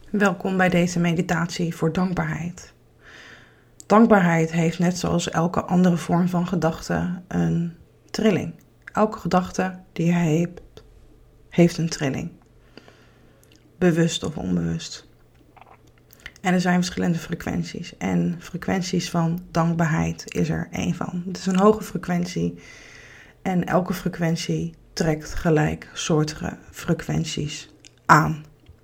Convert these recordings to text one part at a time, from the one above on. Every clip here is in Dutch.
Welkom bij deze meditatie voor dankbaarheid. Dankbaarheid heeft net zoals elke andere vorm van gedachte een trilling. Elke gedachte die je hebt, heeft een trilling. Bewust of onbewust. En er zijn verschillende frequenties. En frequenties van dankbaarheid is er één van. Het is een hoge frequentie. En elke frequentie trekt gelijksoortige frequenties aan.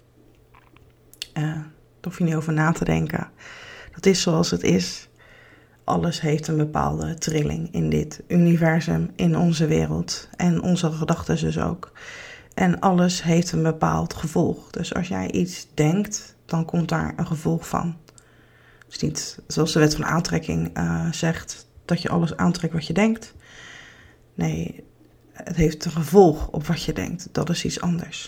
Daar hoef je niet over na te denken. Dat is zoals het is. Alles heeft een bepaalde trilling in dit universum, in onze wereld. En onze gedachten dus ook. En alles heeft een bepaald gevolg. Dus als jij iets denkt, dan komt daar een gevolg van. Dus niet zoals de wet van aantrekking zegt, dat je alles aantrekt wat je denkt. Nee, het heeft een gevolg op wat je denkt. Dat is iets anders.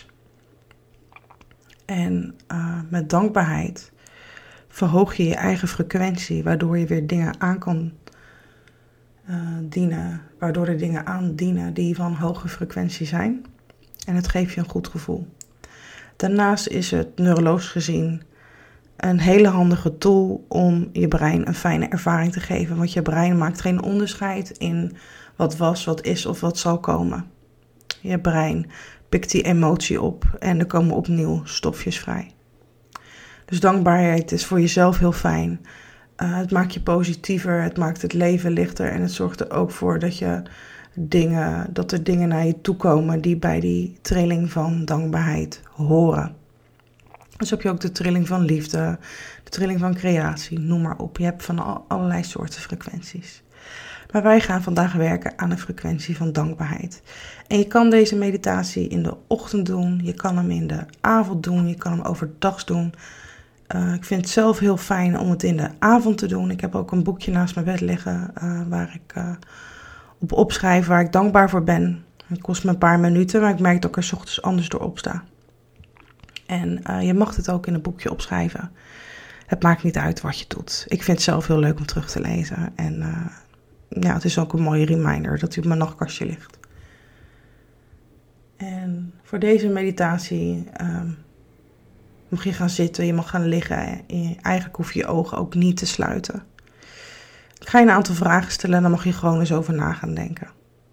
En met dankbaarheid verhoog je je eigen frequentie, waardoor je weer dingen aan kan dienen. Waardoor er dingen aandienen die van hoge frequentie zijn. En het geeft je een goed gevoel. Daarnaast is het neurologisch gezien een hele handige tool om je brein een fijne ervaring te geven. Want je brein maakt geen onderscheid in wat was, wat is of wat zal komen. Je brein pikt die emotie op en er komen opnieuw stofjes vrij. Dus dankbaarheid is voor jezelf heel fijn. Het maakt je positiever, het maakt het leven lichter en het zorgt er ook voor dat er dingen naar je toe komen die bij die trilling van dankbaarheid horen. Dus heb je ook de trilling van liefde, de trilling van creatie, noem maar op. Je hebt van allerlei soorten frequenties. Maar wij gaan vandaag werken aan de frequentie van dankbaarheid. En je kan deze meditatie in de ochtend doen, je kan hem in de avond doen, je kan hem overdag doen. Ik vind het zelf heel fijn om het in de avond te doen. Ik heb ook een boekje naast mijn bed liggen waar ik op opschrijf waar ik dankbaar voor ben. Het kost me een paar minuten, maar ik merk dat ik er 's ochtends anders door opsta. En je mag het ook in een boekje opschrijven. Het maakt niet uit wat je doet. Ik vind het zelf heel leuk om terug te lezen. En het is ook een mooie reminder dat hij op mijn nachtkastje ligt. En voor deze meditatie mag je gaan zitten, je mag gaan liggen. Eigenlijk hoef je je ogen ook niet te sluiten. Ik ga je een aantal vragen stellen en dan mag je gewoon eens over na gaan denken.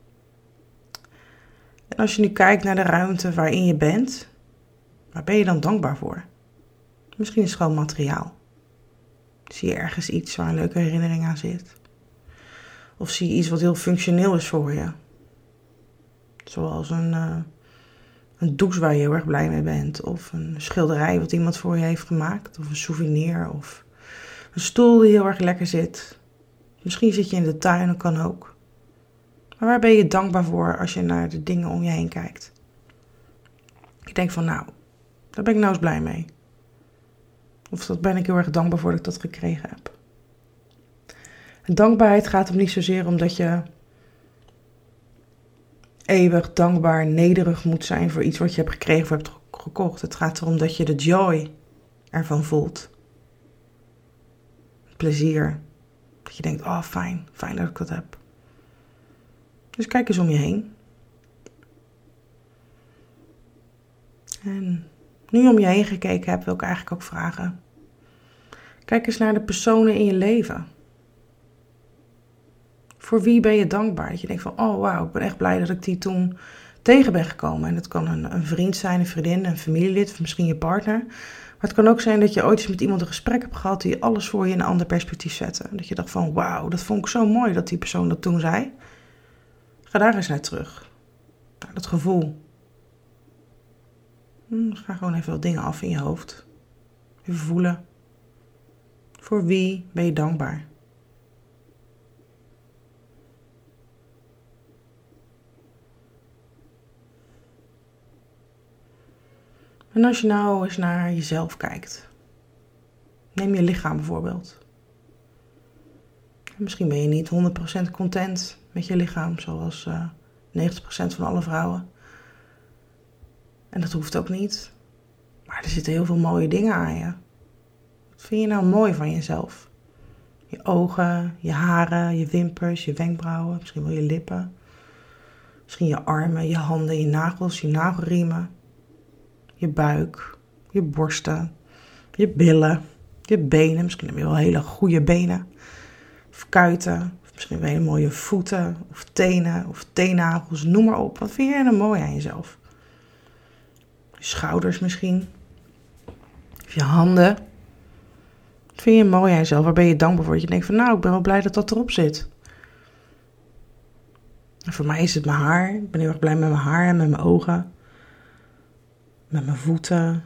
En als je nu kijkt naar de ruimte waarin je bent, waar ben je dan dankbaar voor? Misschien is het gewoon materiaal. Zie je ergens iets waar een leuke herinnering aan zit? Of zie je iets wat heel functioneel is voor je? Zoals een douche waar je heel erg blij mee bent. Of een schilderij wat iemand voor je heeft gemaakt. Of een souvenir. Of een stoel die heel erg lekker zit. Misschien zit je in de tuin, dat kan ook. Maar waar ben je dankbaar voor als je naar de dingen om je heen kijkt? Ik denk van daar ben ik nou eens blij mee. Of dat ben ik heel erg dankbaar voor dat ik dat gekregen heb. En dankbaarheid gaat hem niet zozeer omdat je eeuwig dankbaar, nederig moet zijn voor iets wat je hebt gekregen of hebt gekocht. Het gaat erom dat je de joy ervan voelt. Plezier. Dat je denkt, fijn dat ik dat heb. Dus kijk eens om je heen. En nu je om je heen gekeken hebt, wil ik eigenlijk ook vragen. Kijk eens naar de personen in je leven. Voor wie ben je dankbaar? Dat je denkt van, wauw, ik ben echt blij dat ik die toen tegen ben gekomen. En dat kan een vriend zijn, een vriendin, een familielid of misschien je partner. Maar het kan ook zijn dat je ooit eens met iemand een gesprek hebt gehad die alles voor je in een ander perspectief zette. Dat je dacht van, wauw, dat vond ik zo mooi dat die persoon dat toen zei. Ga daar eens naar terug. Naar dat gevoel. Ga gewoon even wat dingen af in je hoofd. Even voelen. Voor wie ben je dankbaar? En als je nou eens naar jezelf kijkt. Neem je lichaam bijvoorbeeld. Misschien ben je niet 100% content met je lichaam, zoals 90% van alle vrouwen. En dat hoeft ook niet. Maar er zitten heel veel mooie dingen aan je. Wat vind je nou mooi van jezelf? Je ogen, je haren, je wimpers, je wenkbrauwen, misschien wel je lippen. Misschien je armen, je handen, je nagels, je nagelriemen. Je buik, je borsten, Je billen, je benen. Misschien heb je wel hele goede benen. Of kuiten. Of misschien wel hele mooie voeten. Of tenen. Of teennagels. Noem maar op. Wat vind jij nou mooi aan jezelf? Je schouders misschien. Of je handen. Wat vind je mooi aan jezelf? Waar ben je dankbaar voor? Dat je denkt van ik ben wel blij dat dat erop zit. En voor mij is het mijn haar. Ik ben heel erg blij met mijn haar en met mijn ogen. Met mijn voeten.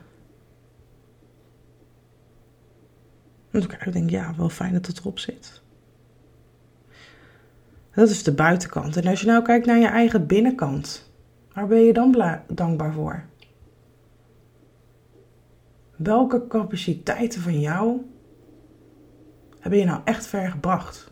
En ik denk, wel fijn dat het erop zit. Dat is de buitenkant. En als je nou kijkt naar je eigen binnenkant. Waar ben je dan dankbaar voor? Welke capaciteiten van jou hebben je nou echt ver gebracht?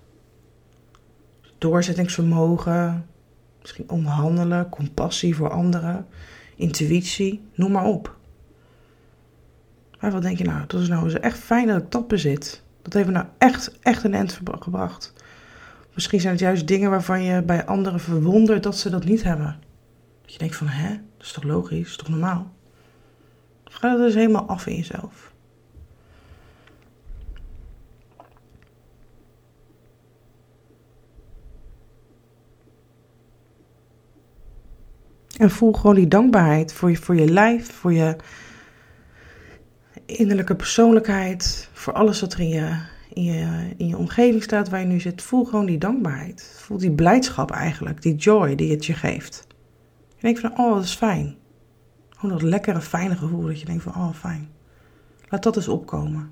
Doorzettingsvermogen, misschien onderhandelen, compassie voor anderen, intuïtie, noem maar op. Maar wat denk je nou, dat is nou echt fijn dat ik dat bezit. Dat heeft me nou echt een eind gebracht. Misschien zijn het juist dingen waarvan je bij anderen verwondert dat ze dat niet hebben. Dat je denkt van, dat is toch logisch, dat is toch normaal? Ga dat dus helemaal af in jezelf. En voel gewoon die dankbaarheid voor je lijf, voor je innerlijke persoonlijkheid, voor alles wat er in je omgeving staat waar je nu zit. Voel gewoon die dankbaarheid. Voel die blijdschap eigenlijk, die joy die het je geeft. Je denkt van, dat is fijn. Gewoon dat lekkere, fijne gevoel dat je denkt van, fijn. Laat dat eens opkomen.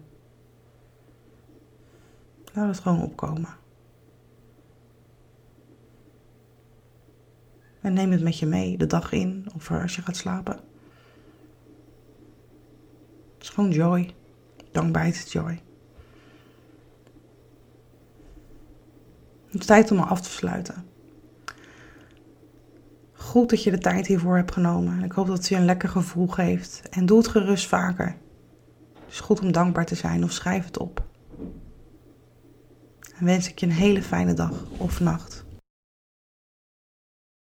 Laat het gewoon opkomen. En neem het met je mee de dag in of als je gaat slapen. Het is gewoon joy. Dankbaarheid is joy. Het is tijd om me af te sluiten. Goed dat je de tijd hiervoor hebt genomen. Ik hoop dat het je een lekker gevoel geeft. En doe het gerust vaker. Het is goed om dankbaar te zijn of schrijf het op. En wens ik je een hele fijne dag of nacht.